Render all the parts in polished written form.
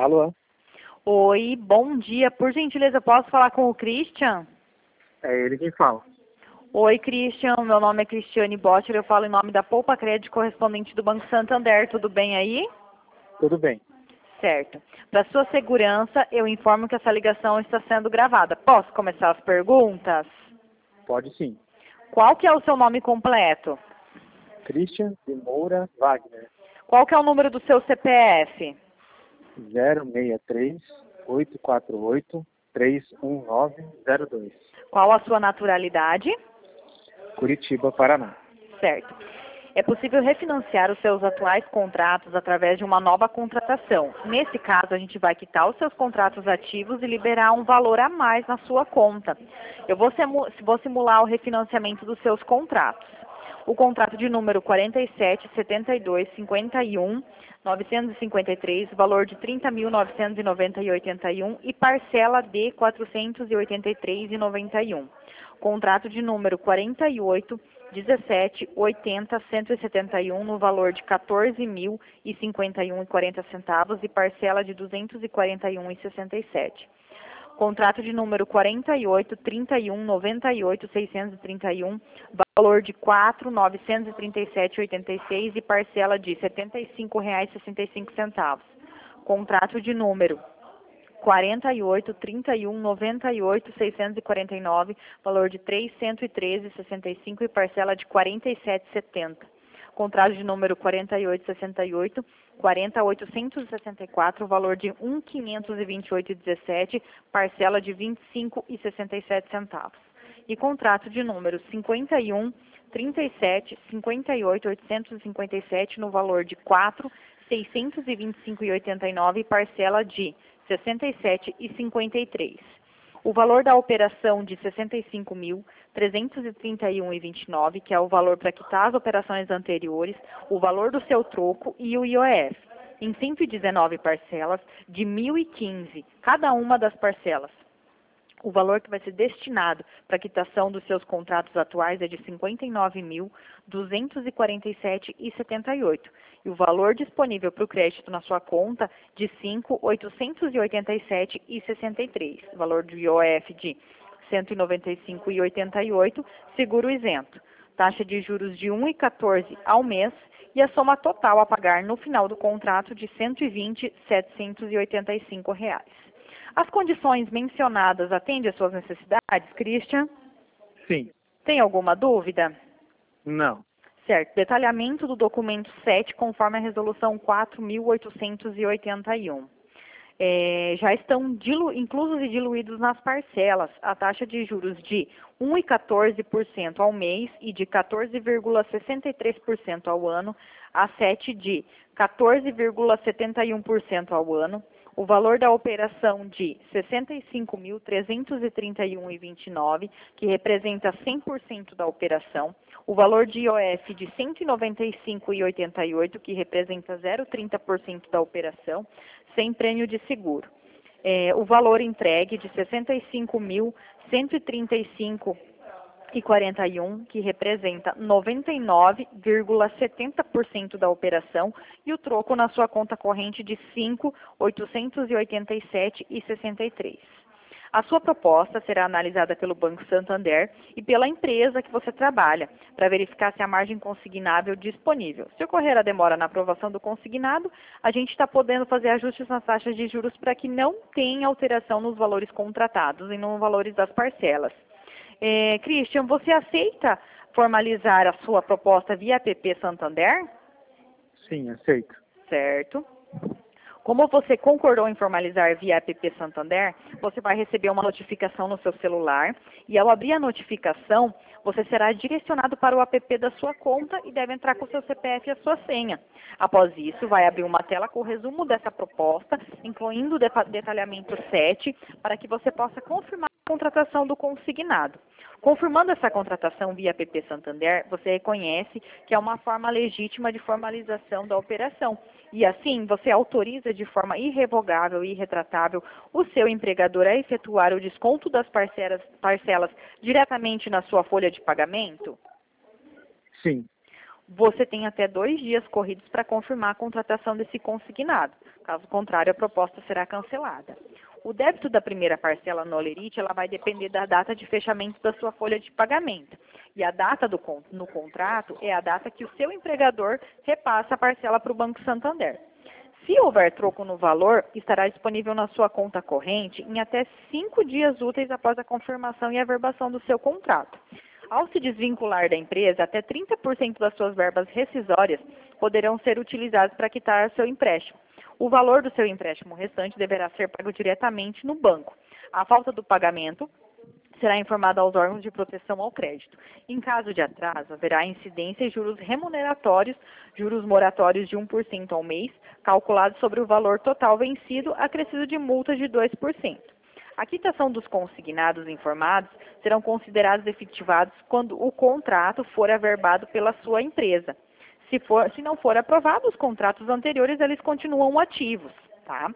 Alô? Oi, bom dia. Por gentileza, posso falar com o Christian? É ele quem fala. Oi, Christian. Meu nome é Cristiane Botter. Eu falo em nome da Poupa Crédito, correspondente do Banco Santander. Tudo bem aí? Tudo bem. Certo. Para sua segurança, eu informo que essa ligação está sendo gravada. Posso começar as perguntas? Pode sim. Qual que é o seu nome completo? Christian de Moura Wagner. Qual que é o número do seu CPF? 063 848 31902. Qual a sua naturalidade? Curitiba, Paraná. Certo. É possível refinanciar os seus atuais contratos através de uma nova contratação. Nesse caso, a gente vai quitar os seus contratos ativos e liberar um valor a mais na sua conta. Eu vou simular o refinanciamento dos seus contratos. O contrato de número 47, 72, 51, 953, valor de R$ 30.990,81 e parcela de R$ 483,91. Contrato de número 48, 17, 80, 171, no valor de R$ 14.051,40 e parcela de R$ 241,67. Contrato de número 48, 31, 98, 631, valor de R$ 4.937,86 e parcela de R$ 75,65. Contrato de número 48, 31, 98, 649, valor de R$ 313,65 e parcela de R$ 47,70. Contrato de número 4868, 40.864, valor de R$ 1.528,17, parcela de R$ 25,67. E contrato de número 51, 37, 58, 857, no valor de R$ 4.625,89 e parcela de R$ 67,53. O valor da operação de R$ 65.331,29, que é o valor para quitar as operações anteriores, o valor do seu troco e o IOF, em 119 parcelas de R$ 1.015, cada uma das parcelas. O valor que vai ser destinado para a quitação dos seus contratos atuais é de R$ 59.247,78. E o valor disponível para o crédito na sua conta de R$ 5.887,63. Valor do IOF de R$ 195,88, seguro isento. Taxa de juros de 1,14 ao mês e a soma total a pagar no final do contrato de R$ 120.785. As condições mencionadas atendem às suas necessidades, Christian? Sim. Tem alguma dúvida? Não. Certo. Detalhamento do documento 7, conforme a resolução 4.881. Já estão inclusos e diluídos nas parcelas a taxa de juros de 1,14% ao mês e de 14,63% ao ano, a 7 de 14,71% ao ano, o valor da operação de R$ 65.331,29, que representa 100% da operação, o valor de IOF de R$ 195,88, que representa 0,30% da operação, sem prêmio de seguro. O valor entregue de R$ 65.135,41, que representa 99,70% da operação, e o troco na sua conta corrente de R$ 5.887,63. A sua proposta será analisada pelo Banco Santander e pela empresa que você trabalha, para verificar se a margem consignável é disponível. Se ocorrer a demora na aprovação do consignado, a gente está podendo fazer ajustes nas taxas de juros para que não tenha alteração nos valores contratados e nos valores das parcelas. Christian, você aceita formalizar a sua proposta via app Santander? Sim, aceito. Certo. Como você concordou em formalizar via app Santander, você vai receber uma notificação no seu celular e ao abrir a notificação, você será direcionado para o app da sua conta e deve entrar com o seu CPF e a sua senha. Após isso, vai abrir uma tela com o resumo dessa proposta, incluindo o detalhamento 7, para que você possa confirmar a contratação do consignado. Confirmando essa contratação via app Santander, você reconhece que é uma forma legítima de formalização da operação. E assim, você autoriza de forma irrevogável e irretratável o seu empregador a efetuar o desconto das parcelas diretamente na sua folha de pagamento? Sim. você tem até 2 dias corridos para confirmar a contratação desse consignado. Caso contrário, a proposta será cancelada. O débito da primeira parcela no Olerite, ela vai depender da data de fechamento da sua folha de pagamento. E a data no contrato é a data que o seu empregador repassa a parcela para o Banco Santander. Se houver troco no valor, estará disponível na sua conta corrente em até 5 dias úteis após a confirmação e averbação do seu contrato. Ao se desvincular da empresa, até 30% das suas verbas rescisórias poderão ser utilizadas para quitar seu empréstimo. O valor do seu empréstimo restante deverá ser pago diretamente no banco. A falta do pagamento será informada aos órgãos de proteção ao crédito. Em caso de atraso, haverá incidência e juros remuneratórios, juros moratórios de 1% ao mês, calculados sobre o valor total vencido, acrescido de multas de 2%. A quitação dos consignados informados serão considerados efetivados quando o contrato for averbado pela sua empresa. Se não for aprovado, os contratos anteriores eles continuam ativos, tá?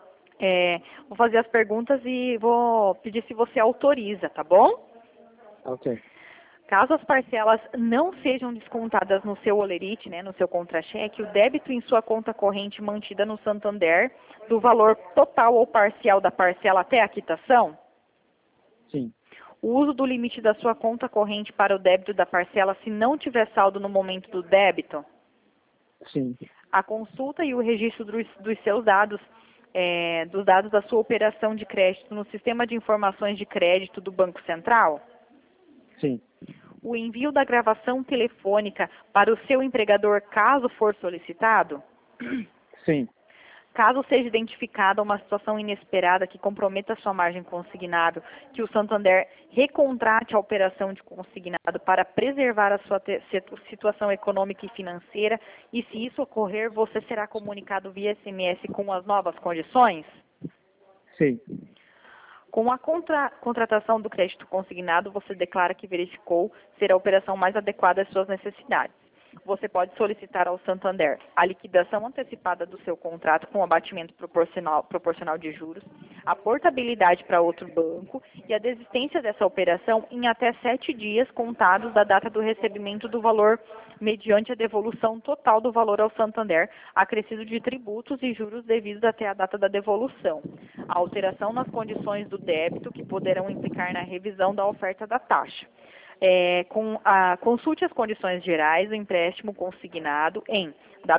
Vou fazer as perguntas e vou pedir se você autoriza, tá bom? Ok. Caso as parcelas não sejam descontadas no seu Olerite, né, no seu contra-cheque, o débito em sua conta corrente mantida no Santander, do valor total ou parcial da parcela até a quitação? Sim. O uso do limite da sua conta corrente para o débito da parcela se não tiver saldo no momento do débito? Sim. A consulta e o registro dos seus dados, dos dados da sua operação de crédito no sistema de informações de crédito do Banco Central? Sim. O envio da gravação telefônica para o seu empregador, caso for solicitado? Sim. Caso seja identificada uma situação inesperada que comprometa a sua margem consignado, que o Santander recontrate a operação de consignado para preservar a sua situação econômica e financeira, e se isso ocorrer, você será comunicado via SMS com as novas condições? Sim. Com a contratação do crédito consignado, você declara que verificou ser a operação mais adequada às suas necessidades. Você pode solicitar ao Santander a liquidação antecipada do seu contrato com abatimento proporcional de juros, a portabilidade para outro banco e a desistência dessa operação em até 7 dias contados da data do recebimento do valor, mediante a devolução total do valor ao Santander, acrescido de tributos e juros devidos até a data da devolução. A alteração nas condições do débito que poderão implicar na revisão da oferta da taxa. Consulte as condições gerais do empréstimo consignado em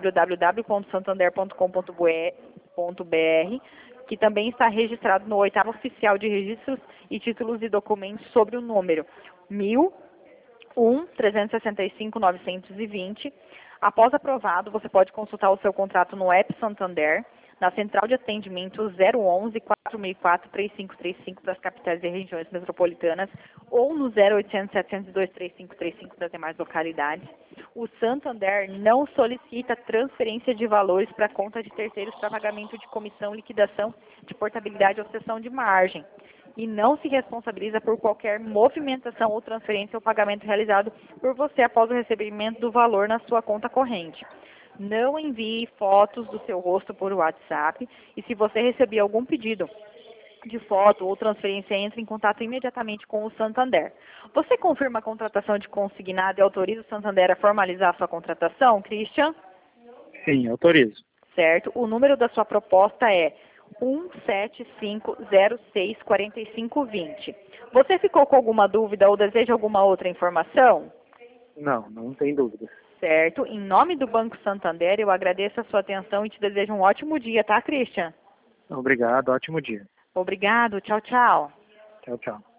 www.santander.com.br, que também está registrado no 8º Oficial de Registros e Títulos e Documentos sobre o número 1001-365-920. Após aprovado, você pode consultar o seu contrato no app Santander, na central de atendimento 011-464-3535 das capitais e regiões metropolitanas ou no 0800-702-3535 das demais localidades. O Santander não solicita transferência de valores para conta de terceiros para pagamento de comissão, liquidação de portabilidade ou cessão de margem e não se responsabiliza por qualquer movimentação ou transferência ou pagamento realizado por você após o recebimento do valor na sua conta corrente. Não envie fotos do seu rosto por WhatsApp e se você receber algum pedido de foto ou transferência, entre em contato imediatamente com o Santander. Você confirma a contratação de consignado e autoriza o Santander a formalizar a sua contratação, Christian? Sim, autorizo. Certo. O número da sua proposta é 175064520. Você ficou com alguma dúvida ou deseja alguma outra informação? Não tem dúvida. Certo. Em nome do Banco Santander, eu agradeço a sua atenção e te desejo um ótimo dia, tá, Christian? Obrigado, ótimo dia. Obrigado. Tchau, tchau. Tchau, tchau.